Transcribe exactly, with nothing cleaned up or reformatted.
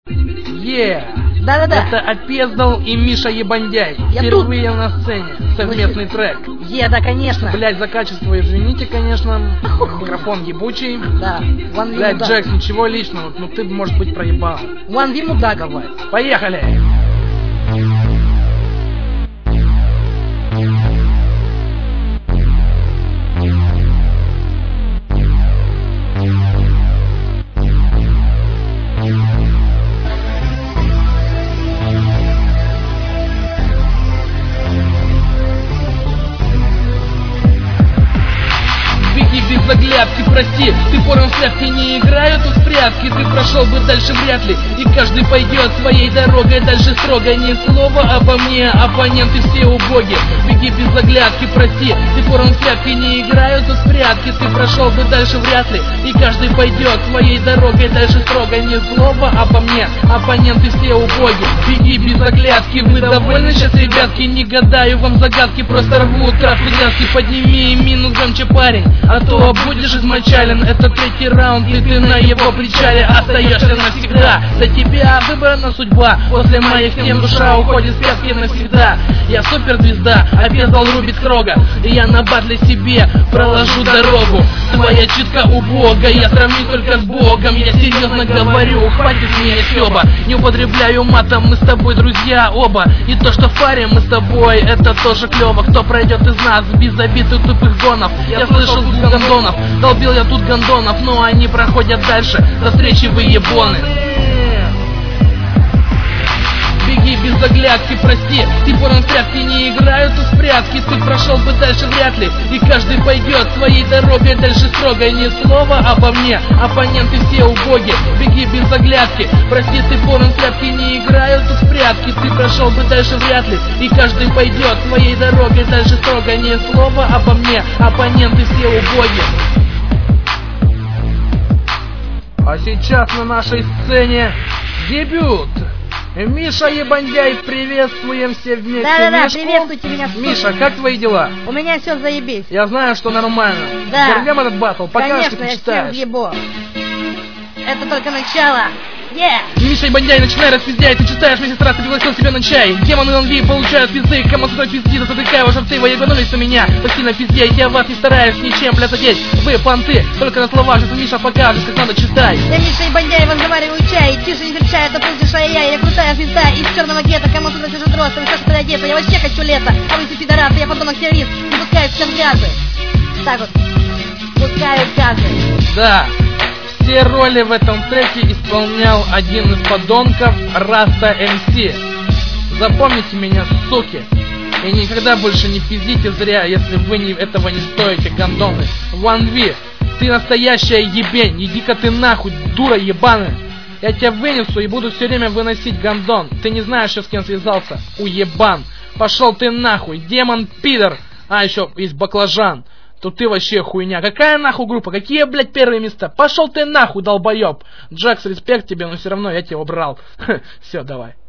Е, Да-да-да. это Опездал и Миша Ебандяй. Я Впервые на сцене. Совместный трек. Е, да, конечно. Блять, за качество извините, конечно. Микрофон ебучий. Да. One V Блять, мудак. Джекс, ничего личного, ну ты, может быть, проебал. One V мудак. Давай. Поехали! Без оглядки, прости, ты пором в связке не играют в прятки. Ты прошел бы дальше вряд ли, и каждый пойдет своей дорогой дальше строго. Ни слова обо мне, оппоненты все убоги. Беги без оглядки, прости, ты пором в связке не играют в прятки. Ты прошел бы дальше вряд ли, и каждый пойдет своей дорогой дальше строго. Ни слова обо мне, оппоненты все убоги. Беги без оглядки, вы довольны сейчас, ребятки? Не гадаю вам загадки, просто рву травку глазки. Подними минус громче, парень, а то будешь измочален. Это третий раунд, и ты на его причале остаешься навсегда. За тебя выбрана судьба, после моих тем душа уходит в пятки навсегда. Я суперзвезда, Опездал рубит Крога, и я на батле себе проложу дорогу. Твоя читка убога, я сравнюсь только с Богом. Я серьезно говорю, хватит мне стёба. Не употребляю матом, мы с тобой друзья оба. И то, что в паре мы с тобой, это тоже клево. Кто пройдет из нас без обид и тупых гонов? Я слышал звук гондонов, долбил я тут гондонов, но они проходят дальше, до встречи вы ебоны. Беги без оглядки, прости, ты пором в прятки не играют в прятки. Ты прошел бы дальше вряд ли, и каждый пойдет своей дорогой дальше строго. Ни слова обо мне, оппоненты все убоги. Беги без оглядки, прости, ты пором в прятки не играют в прятки. Ты прошел бы дальше вряд ли, и каждый пойдет своей дорогой дальше строго. Ни слова обо мне, оппоненты все убоги. А сейчас на нашей сцене дебют. Миша Ебандяй, приветствуем все вместе. Да-да-да, Мишку. приветствуйте меня. Миша, как твои дела? У меня все заебись. Я знаю, что нормально. Да. Вернем этот батл, покажешь, Конечно, что ты я всем читаешь. въебу. Это только начало. Yeah. Миша Ебандяй, начинай распиздяй, ты читаешь, месяц раз пригласил себя на чай. Демоны эн ви получают пизды, кому сюда пизди, да затыкаю ваши рты, вы ебанулись у меня. Почти на пизде, я вас не стараюсь ничем, бля, задеть. Вы понты, только на словах, сейчас Миша покажет, как надо читать. Я Миша Ебандяй, разговариваю чай, тише не кричай, это полдешая я, я крутая звезда из черного гетто, кому сюда сижу дрозд, вы что одета, я вообще хочу лето, а вы все пидорасы, я подонок террорист, не пускаю всем газы. Так вот, пускаю газы. Да. Все роли в этом треке исполнял один из подонков, Раста эм си. Запомните меня, суки, и никогда больше не пиздите зря, если вы не, этого не стоите, гондоны. One V, ты настоящая ебень, иди-ка ты нахуй, дура ебаная. Я тебя вынесу и буду все время выносить, гондон. Ты не знаешь, что с кем связался, уебан. Пошел ты нахуй, демон пидор. А, еще есть баклажан. Тут ты вообще хуйня. Какая нахуй группа? Какие, блядь, первые места? Пошел ты нахуй, долбоеб. Джекс, респект тебе, но все равно я тебя убрал. Все, давай.